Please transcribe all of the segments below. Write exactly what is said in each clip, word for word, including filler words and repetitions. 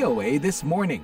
O A This Morning.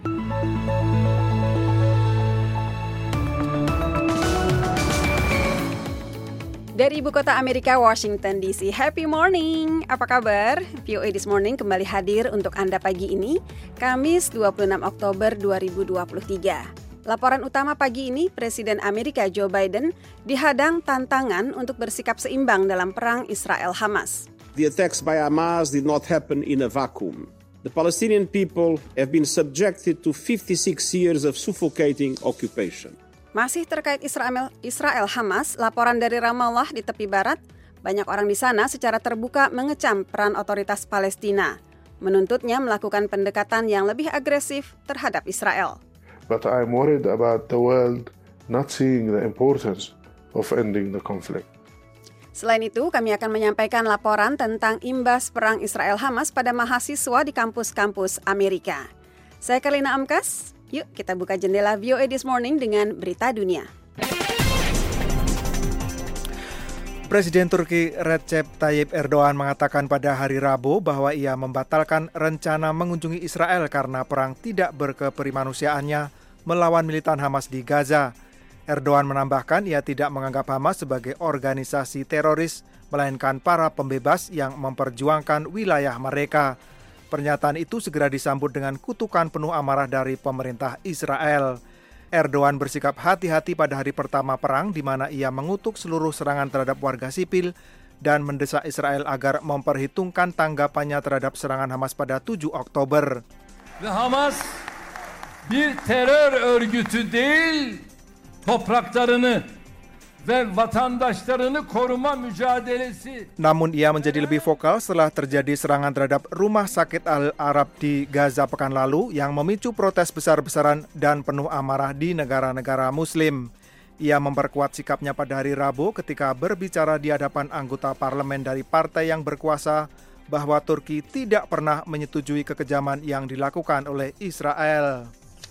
Dari ibu kota Amerika, Washington D C, happy morning! Apa kabar? V O A This Morning kembali hadir untuk Anda pagi ini, Kamis dua puluh enam Oktober dua ribu dua puluh tiga. Laporan utama pagi ini, Presiden Amerika Joe Biden dihadang tantangan untuk bersikap seimbang dalam perang Israel-Hamas. The attacks by Hamas did not happen in a vacuum. The Palestinian people have been subjected to fifty-six years of suffocating occupation. Masih terkait Israel, Israel Hamas, laporan dari Ramallah di tepi barat, banyak orang di sana secara terbuka mengecam peran otoritas Palestina, menuntutnya melakukan pendekatan yang lebih agresif terhadap Israel. But I'm worried about the world not seeing the importance of ending the conflict. Selain itu, kami akan menyampaikan laporan tentang imbas perang Israel Hamas pada mahasiswa di kampus-kampus Amerika. Saya Karlina Amkas. Yuk kita buka jendela V O A This Morning dengan berita dunia. Presiden Turki Recep Tayyip Erdogan mengatakan pada hari Rabu bahwa ia membatalkan rencana mengunjungi Israel karena perang tidak berkeperimanusiaannya melawan militan Hamas di Gaza. Erdogan menambahkan ia tidak menganggap Hamas sebagai organisasi teroris, melainkan para pembebas yang memperjuangkan wilayah mereka. Pernyataan itu segera disambut dengan kutukan penuh amarah dari pemerintah Israel. Erdogan bersikap hati-hati pada hari pertama perang di mana ia mengutuk seluruh serangan terhadap warga sipil dan mendesak Israel agar memperhitungkan tanggapannya terhadap serangan Hamas pada tujuh Oktober. Ve Hamas bir terör örgütü değil, topraklarını ve vatandaşlarını koruma mücadelesi. Namun ia menjadi lebih vokal setelah terjadi serangan terhadap rumah sakit Al-Arab di Gaza pekan lalu yang memicu protes besar-besaran dan penuh amarah di negara-negara Muslim. Ia memperkuat sikapnya pada hari Rabu ketika berbicara di hadapan anggota parlemen dari partai yang berkuasa bahwa Turki tidak pernah menyetujui kekejaman yang dilakukan oleh Israel.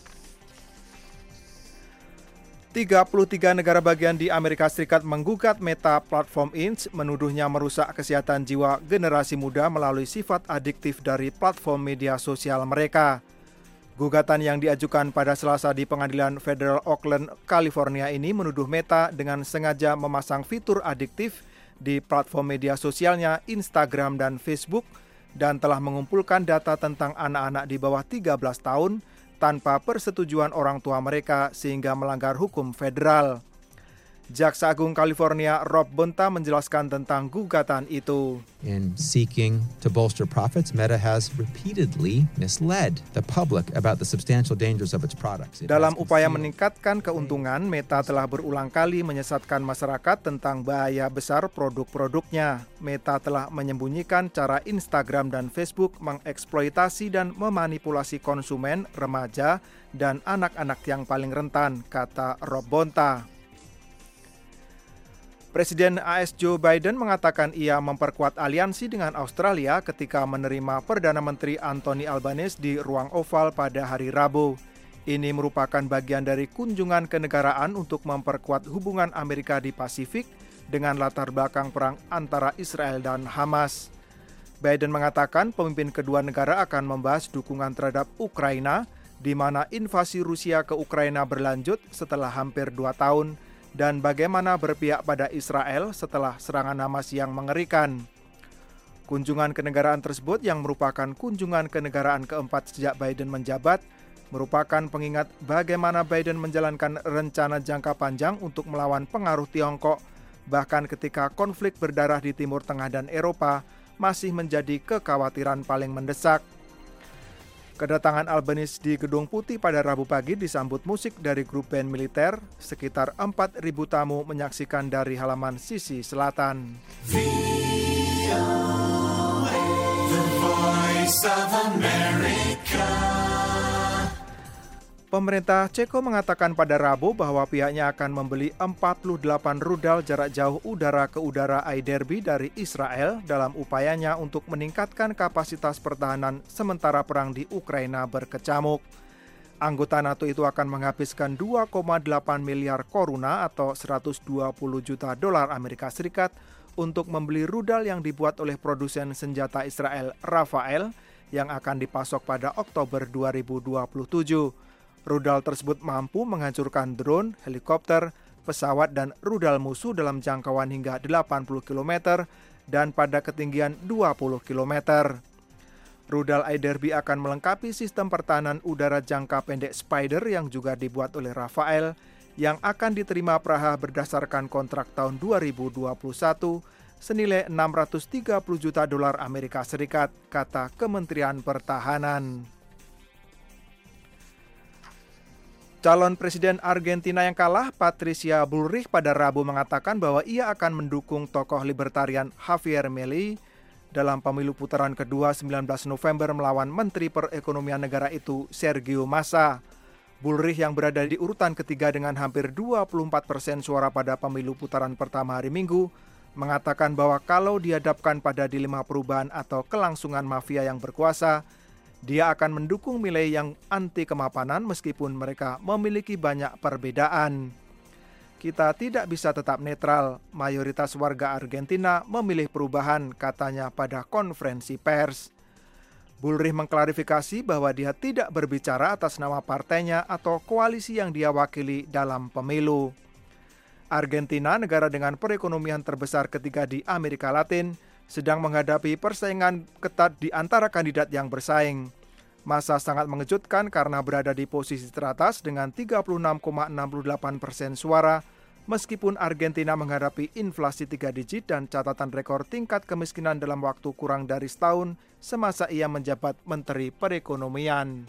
tiga puluh tiga negara bagian di Amerika Serikat menggugat Meta Platform Incorporated menuduhnya merusak kesehatan jiwa generasi muda melalui sifat adiktif dari platform media sosial mereka. Gugatan yang diajukan pada Selasa di Pengadilan Federal Oakland, California ini menuduh Meta dengan sengaja memasang fitur adiktif di platform media sosialnya Instagram dan Facebook dan telah mengumpulkan data tentang anak-anak di bawah tiga belas tahun tanpa persetujuan orang tua mereka sehingga melanggar hukum federal. Jaksa Agung California Rob Bonta menjelaskan tentang gugatan itu. In seeking to bolster profits, Meta has repeatedly misled the public about the substantial dangers of its products. It Dalam upaya meningkatkan keuntungan, Meta telah berulang kali menyesatkan masyarakat tentang bahaya besar produk-produknya. Meta telah menyembunyikan cara Instagram dan Facebook mengeksploitasi dan memanipulasi konsumen, remaja, dan anak-anak yang paling rentan, kata Rob Bonta. Presiden A S Joe Biden mengatakan ia memperkuat aliansi dengan Australia ketika menerima Perdana Menteri Anthony Albanese di ruang oval pada hari Rabu. Ini merupakan bagian dari kunjungan kenegaraan untuk memperkuat hubungan Amerika di Pasifik dengan latar belakang perang antara Israel dan Hamas. Biden mengatakan pemimpin kedua negara akan membahas dukungan terhadap Ukraina, di mana invasi Rusia ke Ukraina berlanjut setelah hampir dua tahun, dan bagaimana berpihak pada Israel setelah serangan Hamas yang mengerikan. Kunjungan kenegaraan tersebut yang merupakan kunjungan kenegaraan keempat sejak Biden menjabat, merupakan pengingat bagaimana Biden menjalankan rencana jangka panjang untuk melawan pengaruh Tiongkok, bahkan ketika konflik berdarah di Timur Tengah dan Eropa masih menjadi kekhawatiran paling mendesak. Kedatangan Albanese di Gedung Putih pada Rabu pagi disambut musik dari grup band militer. Sekitar empat ribu tamu menyaksikan dari halaman sisi selatan. V O A, The Voice of America. Pemerintah Ceko mengatakan pada Rabu bahwa pihaknya akan membeli empat puluh delapan rudal jarak jauh udara ke udara iDerby dari Israel dalam upayanya untuk meningkatkan kapasitas pertahanan sementara perang di Ukraina berkecamuk. Anggota NATO itu akan menghabiskan dua koma delapan miliar koruna atau seratus dua puluh juta dolar Amerika Serikat untuk membeli rudal yang dibuat oleh produsen senjata Israel Rafael yang akan dipasok pada Oktober dua ribu dua puluh tujuh. Rudal tersebut mampu menghancurkan drone, helikopter, pesawat, dan rudal musuh dalam jangkauan hingga delapan puluh kilometer dan pada ketinggian dua puluh kilometer. Rudal I Derby akan melengkapi sistem pertahanan udara jangka pendek Spider yang juga dibuat oleh Rafael, yang akan diterima Praha berdasarkan kontrak tahun dua ribu dua puluh satu senilai enam ratus tiga puluh juta dolar Amerika Serikat, kata Kementerian Pertahanan. Calon Presiden Argentina yang kalah, Patricia Bullrich, pada Rabu mengatakan bahwa ia akan mendukung tokoh libertarian Javier Milei dalam pemilu putaran kedua sembilan belas November melawan Menteri Perekonomian negara itu, Sergio Massa. Bullrich yang berada di urutan ketiga dengan hampir dua puluh empat persen suara pada pemilu putaran pertama hari Minggu, mengatakan bahwa kalau dihadapkan pada dilema perubahan atau kelangsungan mafia yang berkuasa, dia akan mendukung Milei yang anti kemapanan meskipun mereka memiliki banyak perbedaan. Kita tidak bisa tetap netral, mayoritas warga Argentina memilih perubahan, katanya pada konferensi pers. Bullrich mengklarifikasi bahwa dia tidak berbicara atas nama partainya atau koalisi yang dia wakili dalam pemilu. Argentina, negara dengan perekonomian terbesar ketiga di Amerika Latin, sedang menghadapi persaingan ketat di antara kandidat yang bersaing. Massa sangat mengejutkan karena berada di posisi teratas dengan tiga puluh enam koma enam delapan persen suara, meskipun Argentina menghadapi inflasi tiga digit dan catatan rekor tingkat kemiskinan dalam waktu kurang dari setahun semasa ia menjabat Menteri Perekonomian.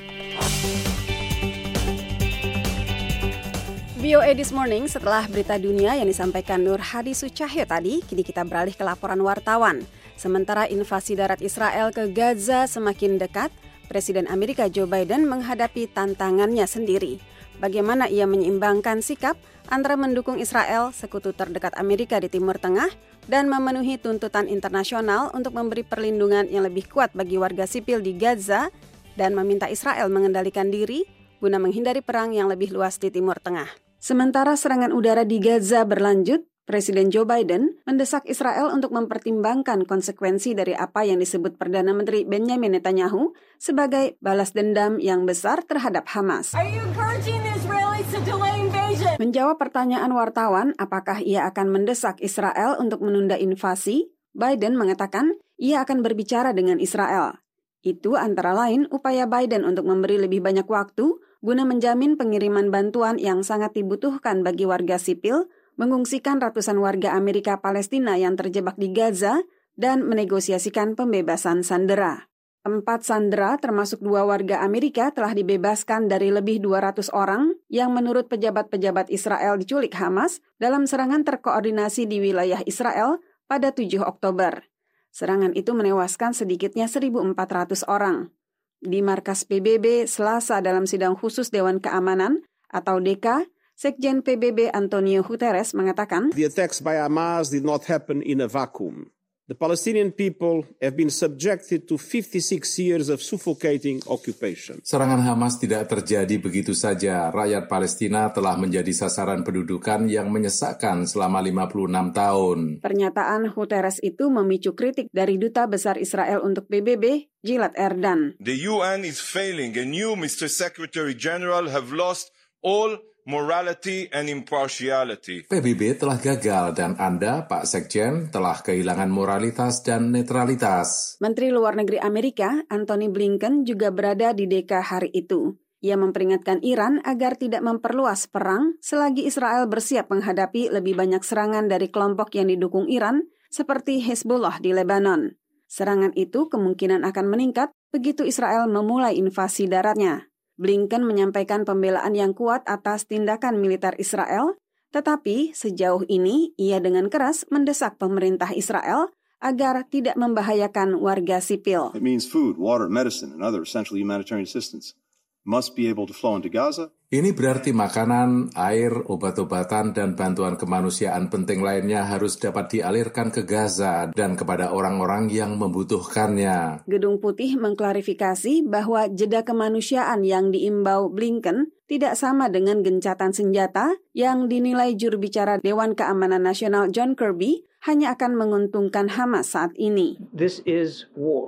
V O A This Morning, setelah berita dunia yang disampaikan Nur Hadi Sucahyo tadi, kini kita beralih ke laporan wartawan. Sementara invasi darat Israel ke Gaza semakin dekat, Presiden Amerika Joe Biden menghadapi tantangannya sendiri. Bagaimana ia menyeimbangkan sikap antara mendukung Israel, sekutu terdekat Amerika di Timur Tengah, dan memenuhi tuntutan internasional untuk memberi perlindungan yang lebih kuat bagi warga sipil di Gaza dan meminta Israel mengendalikan diri guna menghindari perang yang lebih luas di Timur Tengah. Sementara serangan udara di Gaza berlanjut, Presiden Joe Biden mendesak Israel untuk mempertimbangkan konsekuensi dari apa yang disebut Perdana Menteri Benjamin Netanyahu sebagai balas dendam yang besar terhadap Hamas. Are you encouraging the Israelis to delay invasion? Menjawab pertanyaan wartawan apakah ia akan mendesak Israel untuk menunda invasi, Biden mengatakan ia akan berbicara dengan Israel. Itu antara lain upaya Biden untuk memberi lebih banyak waktu guna menjamin pengiriman bantuan yang sangat dibutuhkan bagi warga sipil, mengungsikan ratusan warga Amerika Palestina yang terjebak di Gaza, dan menegosiasikan pembebasan sandera. Empat sandera termasuk dua warga Amerika telah dibebaskan dari lebih dua ratus orang yang menurut pejabat-pejabat Israel diculik Hamas dalam serangan terkoordinasi di wilayah Israel pada tujuh Oktober. Serangan itu menewaskan sedikitnya seribu empat ratus orang. Di markas P B B Selasa dalam sidang khusus Dewan Keamanan atau D K, Sekjen P B B Antonio Guterres mengatakan, The attacks by Hamas did not happen in a vacuum. The Palestinian people have been subjected to fifty-six years of suffocating occupation. Serangan Hamas tidak terjadi begitu saja. Rakyat Palestina telah menjadi sasaran pendudukan yang menyesakkan selama lima puluh enam tahun. Pernyataan Guterres itu memicu kritik dari Duta Besar Israel untuk P B B, Gilad Erdan. The U N is failing and you, Mister Secretary General, have lost all morality and impartiality. P B B telah gagal dan Anda, Pak Sekjen, telah kehilangan moralitas dan netralitas. Menteri Luar Negeri Amerika, Antony Blinken, juga berada di D K hari itu. Ia memperingatkan Iran agar tidak memperluas perang selagi Israel bersiap menghadapi lebih banyak serangan dari kelompok yang didukung Iran, seperti Hezbollah di Lebanon. Serangan itu kemungkinan akan meningkat begitu Israel memulai invasi daratnya. Blinken menyampaikan pembelaan yang kuat atas tindakan militer Israel, tetapi sejauh ini ia dengan keras mendesak pemerintah Israel agar tidak membahayakan warga sipil. It means food, water, medicine, and other essential humanitarian assistance must be able to flow into Gaza. Ini berarti makanan, air, obat-obatan, dan bantuan kemanusiaan penting lainnya harus dapat dialirkan ke Gaza dan kepada orang-orang yang membutuhkannya. Gedung Putih mengklarifikasi bahwa jeda kemanusiaan yang diimbau Blinken tidak sama dengan gencatan senjata yang dinilai juru bicara Dewan Keamanan Nasional John Kirby hanya akan menguntungkan Hamas saat ini. This is war.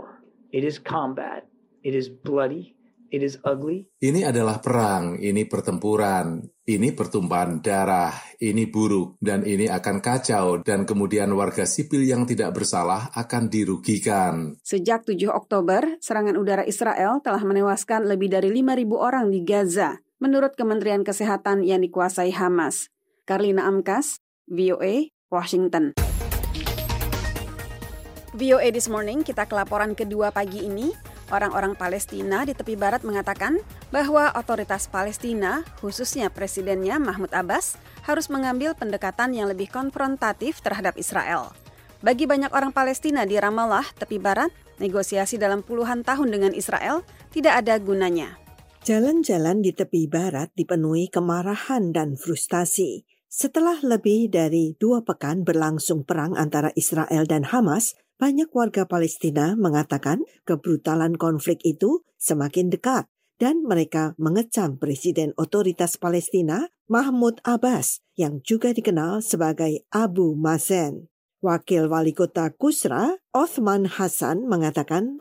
It is combat. It is bloody. It is ugly. Ini adalah perang, ini pertempuran, ini pertumpahan darah, ini buruk, dan ini akan kacau, dan kemudian warga sipil yang tidak bersalah akan dirugikan. Sejak tujuh Oktober, serangan udara Israel telah menewaskan lebih dari lima ribu orang di Gaza, menurut Kementerian Kesehatan yang dikuasai Hamas. Karlina Amkas, V O A, Washington. V O A This Morning, kita ke laporan kedua pagi ini. Orang-orang Palestina di tepi barat mengatakan bahwa otoritas Palestina, khususnya presidennya Mahmud Abbas, harus mengambil pendekatan yang lebih konfrontatif terhadap Israel. Bagi banyak orang Palestina di Ramallah, tepi barat, negosiasi dalam puluhan tahun dengan Israel tidak ada gunanya. Jalan-jalan di tepi barat dipenuhi kemarahan dan frustasi. Setelah lebih dari dua pekan berlangsung perang antara Israel dan Hamas, banyak warga Palestina mengatakan kebrutalan konflik itu semakin dekat dan mereka mengecam Presiden Otoritas Palestina Mahmud Abbas yang juga dikenal sebagai Abu Mazen. Wakil Wali Kota Kusra, Othman Hassan, mengatakan,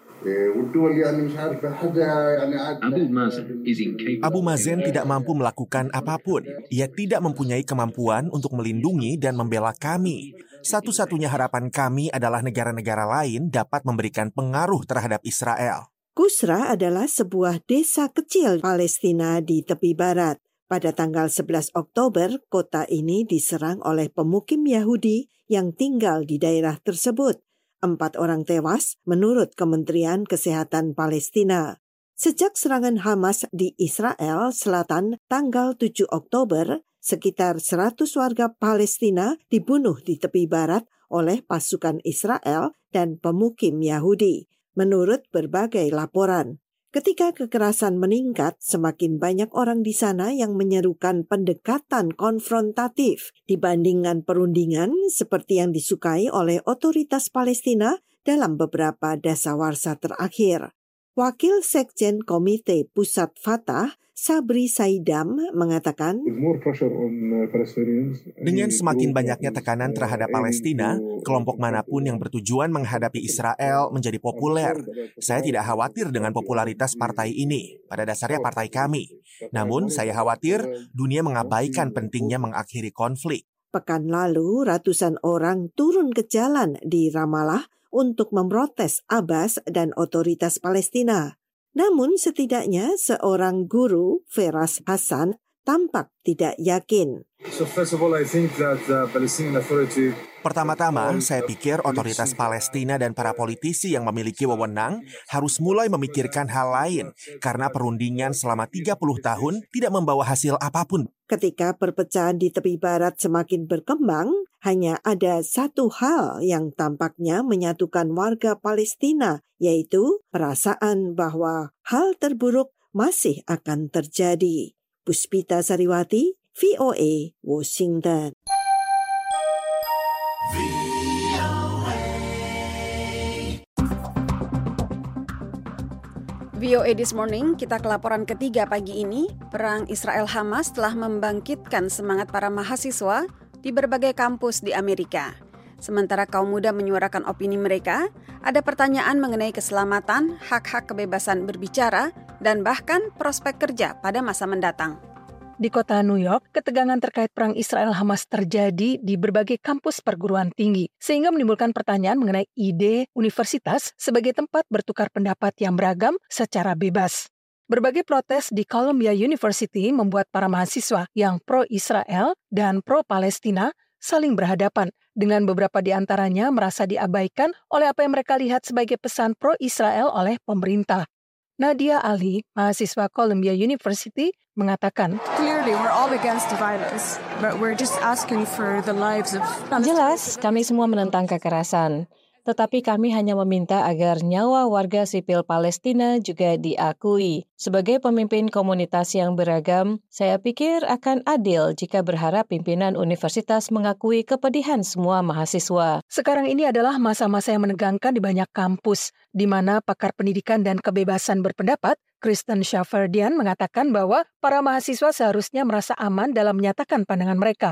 Abu Mazen tidak mampu melakukan apapun. Ia tidak mempunyai kemampuan untuk melindungi dan membela kami. Satu-satunya harapan kami adalah negara-negara lain dapat memberikan pengaruh terhadap Israel. Kusra adalah sebuah desa kecil Palestina di tepi barat. Pada tanggal sebelas Oktober, kota ini diserang oleh pemukim Yahudi yang tinggal di daerah tersebut. Empat orang tewas menurut Kementerian Kesehatan Palestina. Sejak serangan Hamas di Israel Selatan tanggal tujuh Oktober, sekitar seratus warga Palestina dibunuh di tepi barat oleh pasukan Israel dan pemukim Yahudi, menurut berbagai laporan. Ketika kekerasan meningkat, semakin banyak orang di sana yang menyerukan pendekatan konfrontatif dibandingkan perundingan seperti yang disukai oleh otoritas Palestina dalam beberapa dasawarsa terakhir. Wakil Sekjen Komite Pusat Fatah, Sabri Saidam, mengatakan, dengan semakin banyaknya tekanan terhadap Palestina, kelompok manapun yang bertujuan menghadapi Israel menjadi populer. Saya tidak khawatir dengan popularitas partai ini, pada dasarnya partai kami. Namun saya khawatir dunia mengabaikan pentingnya mengakhiri konflik. Pekan lalu, ratusan orang turun ke jalan di Ramallah untuk memprotes Abbas dan otoritas Palestina. Namun setidaknya seorang guru, Feras Hassan, tampak tidak yakin. So first of all, I think that the Palestinian Authority Pertama-tama, saya pikir otoritas Palestina dan para politisi yang memiliki wewenang harus mulai memikirkan hal lain karena perundingan selama tiga puluh tahun tidak membawa hasil apapun. Ketika perpecahan di tepi barat semakin berkembang, hanya ada satu hal yang tampaknya menyatukan warga Palestina, yaitu perasaan bahwa hal terburuk masih akan terjadi. Puspita Sariwati, V O A, Washington. V O A This Morning, kita ke laporan ketiga pagi ini. Perang Israel-Hamas telah membangkitkan semangat para mahasiswa di berbagai kampus di Amerika. Sementara kaum muda menyuarakan opini mereka, ada pertanyaan mengenai keselamatan, hak-hak kebebasan berbicara, dan bahkan prospek kerja pada masa mendatang. Di kota New York, ketegangan terkait perang Israel-Hamas terjadi di berbagai kampus perguruan tinggi, sehingga menimbulkan pertanyaan mengenai ide universitas sebagai tempat bertukar pendapat yang beragam secara bebas. Berbagai protes di Columbia University membuat para mahasiswa yang pro-Israel dan pro-Palestina saling berhadapan, dengan beberapa di antaranya merasa diabaikan oleh apa yang mereka lihat sebagai pesan pro-Israel oleh pemerintah. Nadia Ali, mahasiswa Columbia University, mengatakan, Clearly, we're all against violence, but we're just asking for the lives of... Jelas, kami semua menentang kekerasan. Tetapi kami hanya meminta agar nyawa warga sipil Palestina juga diakui. Sebagai pemimpin komunitas yang beragam, saya pikir akan adil jika berharap pimpinan universitas mengakui kepedihan semua mahasiswa. Sekarang ini adalah masa-masa yang menegangkan di banyak kampus, di mana pakar pendidikan dan kebebasan berpendapat, Kristen Shafardian, mengatakan bahwa para mahasiswa seharusnya merasa aman dalam menyatakan pandangan mereka.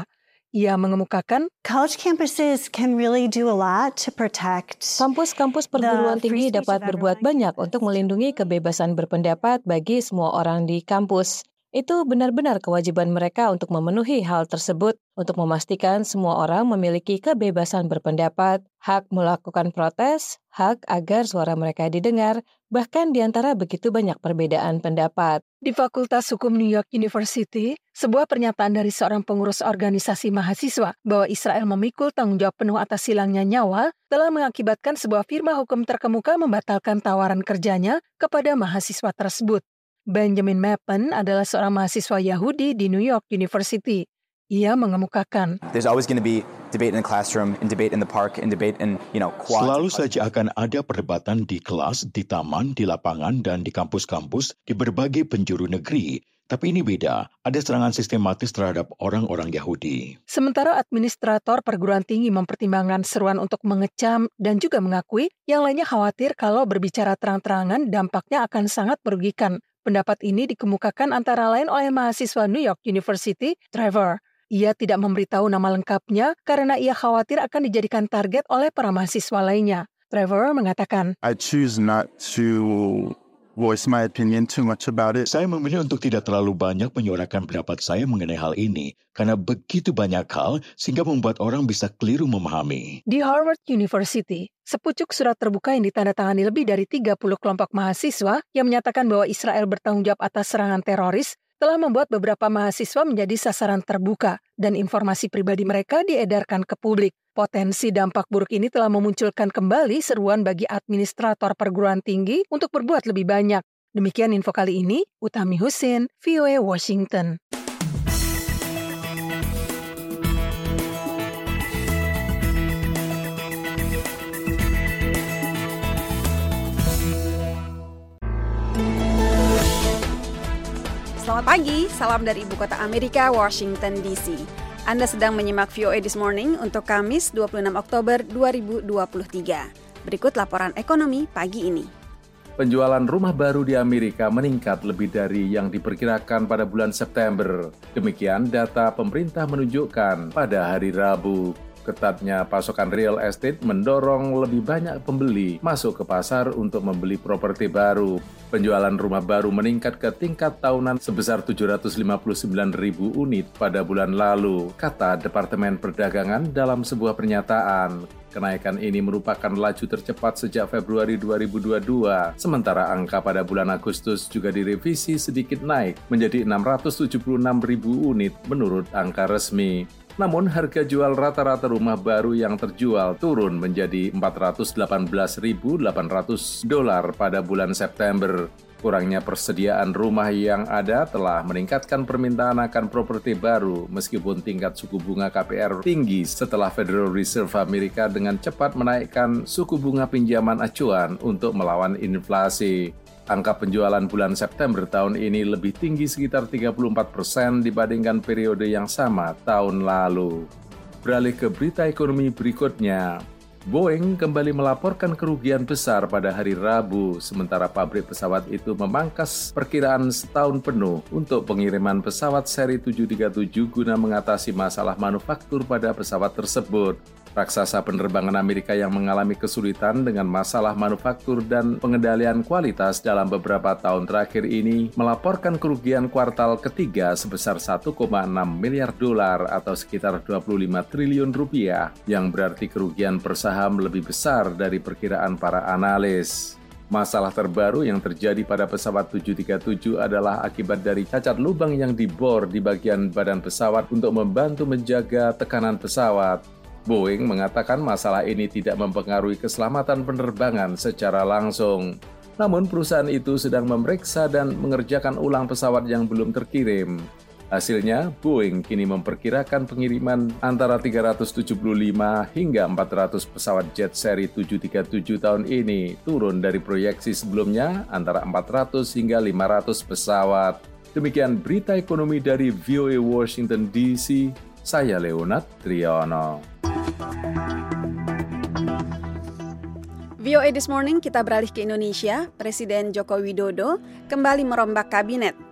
Ia mengemukakan, college campuses can really do a lot to protect. Kampus-kampus perguruan tinggi dapat berbuat banyak untuk melindungi kebebasan berpendapat bagi semua orang di kampus. Itu benar-benar kewajiban mereka untuk memenuhi hal tersebut, untuk memastikan semua orang memiliki kebebasan berpendapat, hak melakukan protes, hak agar suara mereka didengar, bahkan di antara begitu banyak perbedaan pendapat. Di Fakultas Hukum New York University, sebuah pernyataan dari seorang pengurus organisasi mahasiswa bahwa Israel memikul tanggung jawab penuh atas hilangnya nyawa telah mengakibatkan sebuah firma hukum terkemuka membatalkan tawaran kerjanya kepada mahasiswa tersebut. Benjamin Mappen adalah seorang mahasiswa Yahudi di New York University. Ia mengemukakan, There's always going to be debate in the classroom, and debate in the park, and debate in, you know, quad. Selalu saja akan ada perdebatan di kelas, di taman, di lapangan, dan di kampus-kampus di berbagai penjuru negeri. Tapi ini beda, ada serangan sistematis terhadap orang-orang Yahudi. Sementara administrator perguruan tinggi mempertimbangkan seruan untuk mengecam dan juga mengakui, yang lainnya khawatir kalau berbicara terang-terangan dampaknya akan sangat merugikan. Pendapat ini dikemukakan antara lain oleh mahasiswa New York University, Trevor. Ia tidak memberitahu nama lengkapnya karena ia khawatir akan dijadikan target oleh para mahasiswa lainnya. Trevor mengatakan, I choose not to voice my opinion too much about it. Saya memilih untuk tidak terlalu banyak menyuarakan pendapat saya mengenai hal ini, karena begitu banyak hal sehingga membuat orang bisa keliru memahami. Di Harvard University, sepucuk surat terbuka yang ditandatangani lebih dari tiga puluh kelompok mahasiswa yang menyatakan bahwa Israel bertanggung jawab atas serangan teroris telah membuat beberapa mahasiswa menjadi sasaran terbuka dan informasi pribadi mereka diedarkan ke publik. Potensi dampak buruk ini telah memunculkan kembali seruan bagi administrator perguruan tinggi untuk berbuat lebih banyak. Demikian info kali ini, Utami Husin, V O A Washington. Selamat pagi, salam dari Ibu Kota Amerika, Washington D C. Anda sedang menyimak V O A This Morning untuk Kamis dua puluh enam Oktober dua ribu dua puluh tiga. Berikut laporan ekonomi pagi ini. Penjualan rumah baru di Amerika meningkat lebih dari yang diperkirakan pada bulan September. Demikian data pemerintah menunjukkan pada hari Rabu. Ketatnya pasokan real estate mendorong lebih banyak pembeli masuk ke pasar untuk membeli properti baru. Penjualan rumah baru meningkat ke tingkat tahunan sebesar tujuh ratus lima puluh sembilan ribu unit pada bulan lalu, kata Departemen Perdagangan dalam sebuah pernyataan. Kenaikan ini merupakan laju tercepat sejak Februari dua ribu dua puluh dua, sementara angka pada bulan Agustus juga direvisi sedikit naik menjadi enam ratus tujuh puluh enam ribu unit menurut angka resmi. Namun harga jual rata-rata rumah baru yang terjual turun menjadi empat ratus delapan belas ribu delapan ratus dolar pada bulan September. Kurangnya persediaan rumah yang ada telah meningkatkan permintaan akan properti baru meskipun tingkat suku bunga K P R tinggi setelah Federal Reserve Amerika dengan cepat menaikkan suku bunga pinjaman acuan untuk melawan inflasi. Angka penjualan bulan September tahun ini lebih tinggi sekitar tiga puluh empat persen dibandingkan periode yang sama tahun lalu. Beralih ke berita ekonomi berikutnya. Boeing kembali melaporkan kerugian besar pada hari Rabu, sementara pabrik pesawat itu memangkas perkiraan setahun penuh untuk pengiriman pesawat seri tujuh tiga tujuh guna mengatasi masalah manufaktur pada pesawat tersebut. Raksasa penerbangan Amerika yang mengalami kesulitan dengan masalah manufaktur dan pengendalian kualitas dalam beberapa tahun terakhir ini melaporkan kerugian kuartal ketiga sebesar satu koma enam miliar dolar atau sekitar dua puluh lima triliun rupiah, yang berarti kerugian per saham lebih besar dari perkiraan para analis. Masalah terbaru yang terjadi pada pesawat tujuh tiga tujuh adalah akibat dari cacat lubang yang dibor di bagian badan pesawat untuk membantu menjaga tekanan pesawat. Boeing mengatakan masalah ini tidak mempengaruhi keselamatan penerbangan secara langsung. Namun perusahaan itu sedang memeriksa dan mengerjakan ulang pesawat yang belum terkirim. Hasilnya, Boeing kini memperkirakan pengiriman antara tiga ratus tujuh puluh lima hingga empat ratus pesawat jet seri tujuh tiga tujuh tahun ini, turun dari proyeksi sebelumnya antara empat ratus hingga lima ratus pesawat. Demikian berita ekonomi dari V O A Washington D C. Saya Leonard Triono. V O A This Morning kita beralih ke Indonesia. Presiden Joko Widodo kembali merombak kabinet.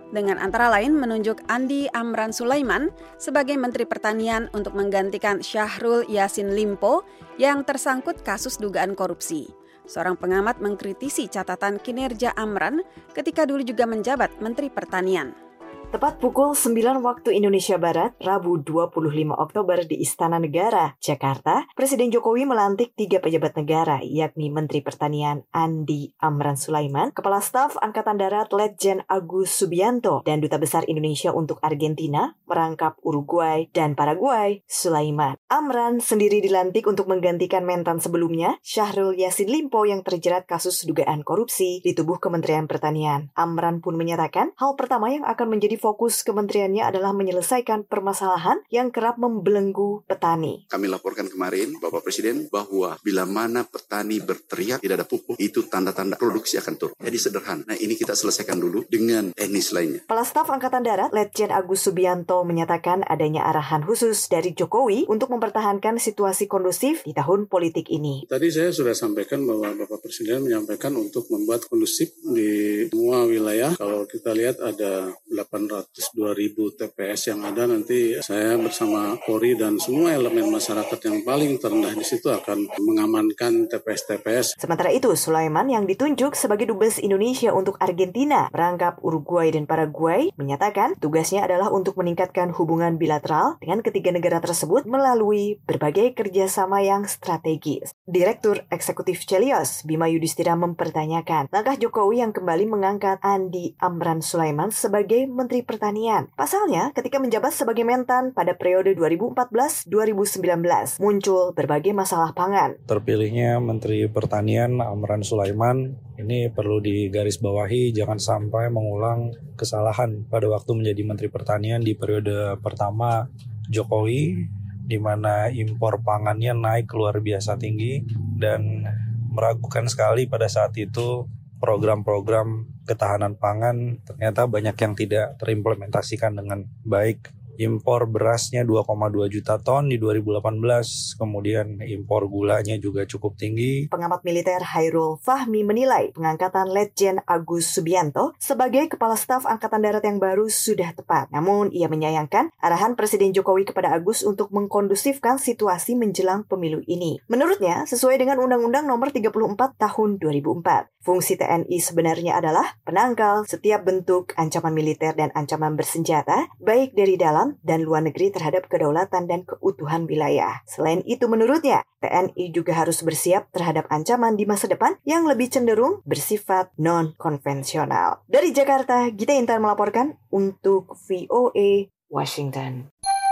dengan antara lain menunjuk Andi Amran Sulaiman sebagai Menteri Pertanian untuk menggantikan Syahrul Yassin Limpo yang tersangkut kasus dugaan korupsi. Seorang pengamat mengkritisi catatan kinerja Amran ketika dulu juga menjabat Menteri Pertanian. Tepat pukul sembilan waktu Indonesia Barat, Rabu dua puluh lima Oktober di Istana Negara, Jakarta, Presiden Jokowi melantik tiga pejabat negara, yakni Menteri Pertanian Andi Amran Sulaiman, Kepala Staf Angkatan Darat Letjen Agus Subianto, dan Duta Besar Indonesia untuk Argentina, merangkap Uruguay dan Paraguay, Sulaiman. Amran sendiri dilantik untuk menggantikan mentan sebelumnya, Syahrul Yassin Limpo yang terjerat kasus dugaan korupsi di tubuh Kementerian Pertanian. Amran pun menyatakan hal pertama yang akan menjadi fokus kementeriannya adalah menyelesaikan permasalahan yang kerap membelenggu petani. Kami laporkan kemarin Bapak Presiden bahwa bila mana petani berteriak tidak ada pupuk, itu tanda-tanda produksi akan turun. Jadi sederhana. Nah ini kita selesaikan dulu dengan teknis lainnya. Kepala Staf Angkatan Darat Letjen Agus Subianto menyatakan adanya arahan khusus dari Jokowi untuk mempertahankan situasi kondusif di tahun politik ini. Tadi saya sudah sampaikan bahwa Bapak Presiden menyampaikan untuk membuat kondusif di semua wilayah. Kalau kita lihat ada delapan ratus dua ribu T P S yang ada, nanti saya bersama Polri dan semua elemen masyarakat yang paling terendah di situ akan mengamankan T P S T P S. Sementara itu, Sulaiman yang ditunjuk sebagai Dubes Indonesia untuk Argentina, merangkap Uruguay dan Paraguay, menyatakan tugasnya adalah untuk meningkatkan hubungan bilateral dengan ketiga negara tersebut melalui berbagai kerjasama yang strategis. Direktur Eksekutif Celios, Bima Yudhistira, mempertanyakan langkah Jokowi yang kembali mengangkat Andi Amran Sulaiman sebagai Menteri Pertanian. Pasalnya, ketika menjabat sebagai mentan pada periode dua ribu empat belas sampai dua ribu sembilan belas, muncul berbagai masalah pangan. Terpilihnya Menteri Pertanian Amran Sulaiman ini perlu digarisbawahi, jangan sampai mengulang kesalahan pada waktu menjadi Menteri Pertanian di periode pertama Jokowi, di mana impor pangannya naik luar biasa tinggi dan meragukan sekali pada saat itu program-program ketahanan pangan ternyata banyak yang tidak terimplementasikan dengan baik. Impor berasnya dua koma dua juta ton di dua ribu delapan belas, kemudian impor gulanya juga cukup tinggi. Pengamat militer Hairul Fahmi menilai pengangkatan Letjen Agus Subianto sebagai Kepala Staf Angkatan Darat yang baru sudah tepat. Namun ia menyayangkan arahan Presiden Jokowi kepada Agus untuk mengkondusifkan situasi menjelang pemilu ini. Menurutnya, sesuai dengan Undang-Undang Nomor tiga puluh empat Tahun dua ribu empat, fungsi T N I sebenarnya adalah penangkal setiap bentuk ancaman militer dan ancaman bersenjata, baik dari dalam dan luar negeri terhadap kedaulatan dan keutuhan wilayah. Selain itu, menurutnya, T N I juga harus bersiap terhadap ancaman di masa depan yang lebih cenderung bersifat non-konvensional. Dari Jakarta, Gita Intan melaporkan untuk V O A Washington.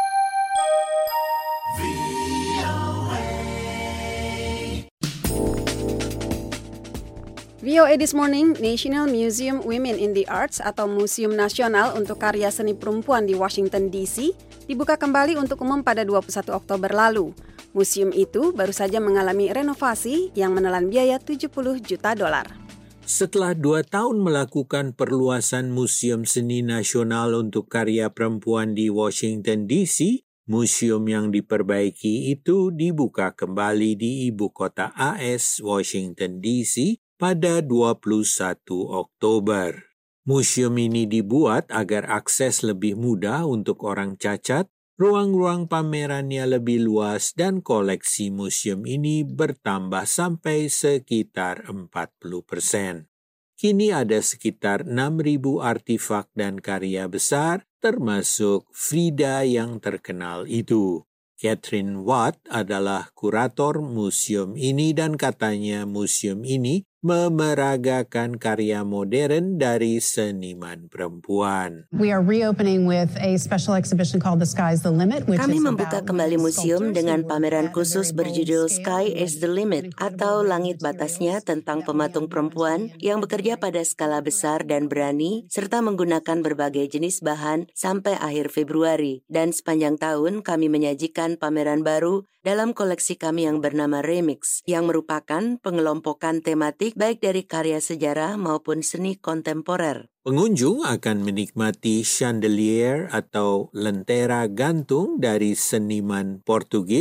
V O A This Morning, National Museum Women in the Arts atau Museum Nasional untuk Karya Seni Perempuan di Washington D C dibuka kembali untuk umum pada dua puluh satu Oktober lalu. Museum itu baru saja mengalami renovasi yang menelan biaya tujuh puluh juta dolar. Setelah dua tahun melakukan perluasan Museum Seni Nasional untuk Karya Perempuan di Washington D C, museum yang diperbaiki itu dibuka kembali di ibu kota A S, Washington D C, pada dua puluh satu Oktober. Museum ini dibuat agar akses lebih mudah untuk orang cacat, ruang-ruang pamerannya lebih luas, dan koleksi museum ini bertambah sampai sekitar empat puluh persen. Kini ada sekitar enam ribu artefak dan karya besar, termasuk Frida yang terkenal itu. Catherine Watt adalah kurator museum ini dan katanya museum ini memeragakan karya modern dari seniman perempuan. We are reopening with a special exhibition called The Sky's the Limit, which Kami is membuka kembali museum dengan pameran khusus berjudul Sky is the Limit atau Langit Batasnya tentang pematung perempuan yang bekerja pada skala besar dan berani serta menggunakan berbagai jenis bahan sampai akhir Februari. Dan sepanjang tahun kami menyajikan pameran baru dalam koleksi kami yang bernama Remix yang merupakan pengelompokan tematik baik dari karya sejarah maupun seni kontemporer. Pengunjung akan menikmati chandelier atau lentera gantung dari seniman Portugis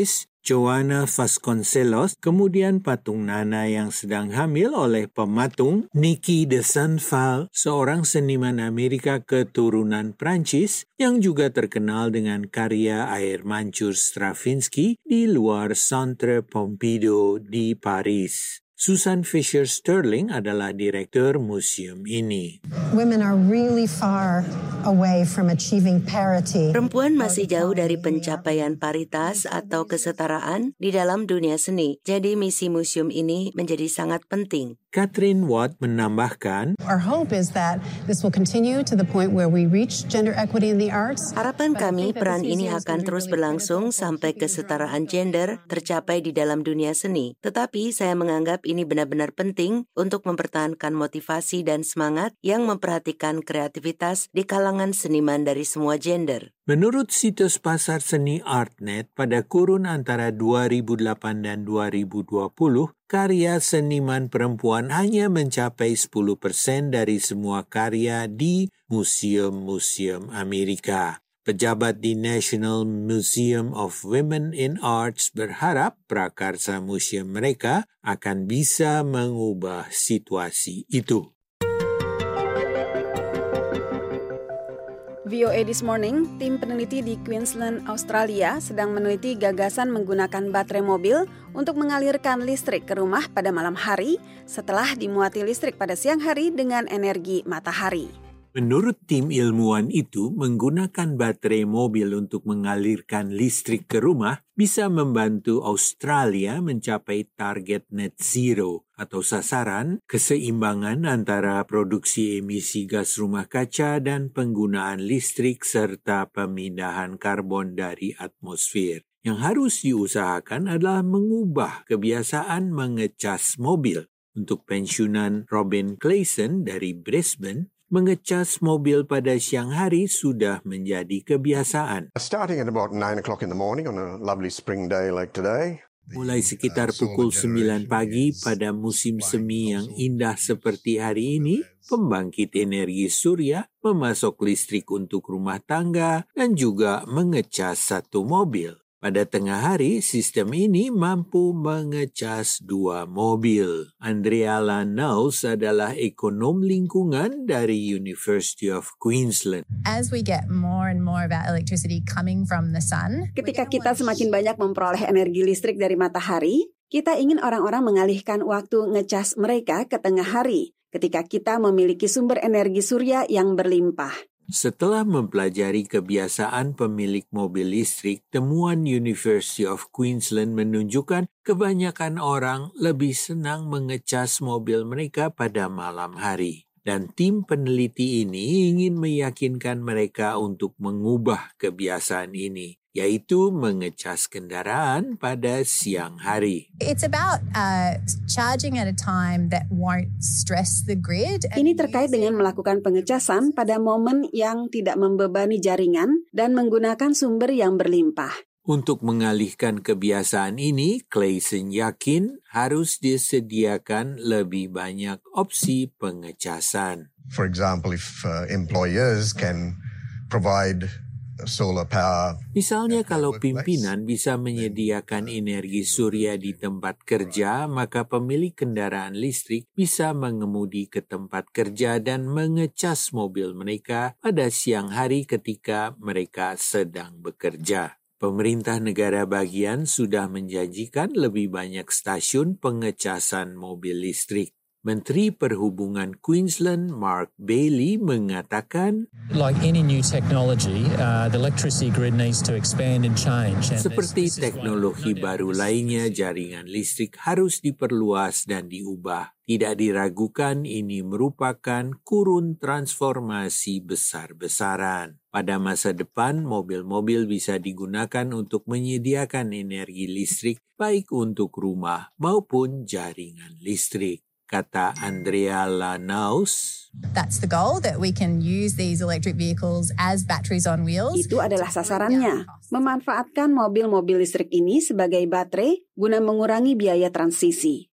Joanna Vasconcelos, kemudian patung Nana yang sedang hamil oleh pematung Niki de Saint-Phalle, seorang seniman Amerika keturunan Prancis yang juga terkenal dengan karya air mancur Stravinsky di luar Centre Pompidou di Paris. Susan Fisher Sterling adalah direktur museum ini. Women are really far away from achieving parity. Perempuan masih jauh dari pencapaian paritas atau kesetaraan di dalam dunia seni. Jadi misi museum ini menjadi sangat penting. Catherine Watt menambahkan, Our hope is that this will continue to the point where we reach gender equity in the arts. Harapan kami peran ini akan terus berlangsung sampai kesetaraan gender tercapai di dalam dunia seni. Tetapi saya menganggap ini benar-benar penting untuk mempertahankan motivasi dan semangat yang memperhatikan kreativitas di kalangan seniman dari semua gender. Menurut situs pasar seni Artnet, pada kurun antara dua ribu delapan dan dua ribu dua puluh, karya seniman perempuan hanya mencapai sepuluh persen dari semua karya di museum-museum Amerika. Pejabat di National Museum of Women in Arts berharap prakarsa museum mereka akan bisa mengubah situasi itu. V O A This Morning, tim peneliti di Queensland, Australia sedang meneliti gagasan menggunakan baterai mobil untuk mengalirkan listrik ke rumah pada malam hari setelah dimuati listrik pada siang hari dengan energi matahari. Menurut tim ilmuwan itu, menggunakan baterai mobil untuk mengalirkan listrik ke rumah bisa membantu Australia mencapai target net zero atau sasaran keseimbangan antara produksi emisi gas rumah kaca dan penggunaan listrik serta pemindahan karbon dari atmosfer. Yang harus diusahakan adalah mengubah kebiasaan mengecas mobil. Untuk pensiunan Robin Clayson dari Brisbane, mengecas mobil pada siang hari sudah menjadi kebiasaan. Starting at about nine o'clock in the morning on a lovely spring day like today. Mulai sekitar pukul sembilan pagi pada musim semi yang indah seperti hari ini, pembangkit energi surya memasok listrik untuk rumah tangga dan juga mengecas satu mobil. Pada tengah hari, sistem ini mampu mengecas dua mobil. Andrea Lanaus adalah ekonom lingkungan dari University of Queensland. As we get more and more of our electricity coming from the sun, ketika kita semakin banyak memperoleh energi listrik dari matahari, kita ingin orang-orang mengalihkan waktu ngecas mereka ke tengah hari, ketika kita memiliki sumber energi surya yang berlimpah. Setelah mempelajari kebiasaan pemilik mobil listrik, temuan University of Queensland menunjukkan kebanyakan orang lebih senang mengecas mobil mereka pada malam hari. Dan tim peneliti ini ingin meyakinkan mereka untuk mengubah kebiasaan ini, yaitu mengecas kendaraan pada siang hari. It's about uh, charging at a time that won't stress the grid. Ini terkait dengan melakukan pengecasan pada momen yang tidak membebani jaringan dan menggunakan sumber yang berlimpah. Untuk mengalihkan kebiasaan ini, Clayson yakin harus disediakan lebih banyak opsi pengecasan. For example, if uh, employers can provide solar power. Misalnya kalau pimpinan bisa menyediakan energi surya di tempat kerja, maka pemilik kendaraan listrik bisa mengemudi ke tempat kerja dan mengecas mobil mereka pada siang hari ketika mereka sedang bekerja. Pemerintah negara bagian sudah menjanjikan lebih banyak stasiun pengecasan mobil listrik. Menteri Perhubungan Queensland Mark Bailey mengatakan, Like any new technology, uh, the electricity grid needs to expand and change. And seperti teknologi baru lainnya, jaringan listrik harus diperluas dan diubah. Tidak diragukan ini merupakan kurun transformasi besar-besaran. Pada masa depan, mobil-mobil bisa digunakan untuk menyediakan energi listrik baik untuk rumah maupun jaringan listrik. Kata Andrea Lanaus. That's the goal, that we can use these electric vehicles as batteries on wheels. Itu adalah sasarannya, memanfaatkan mobil-mobil listrik ini sebagai baterai guna mengurangi biaya transisi.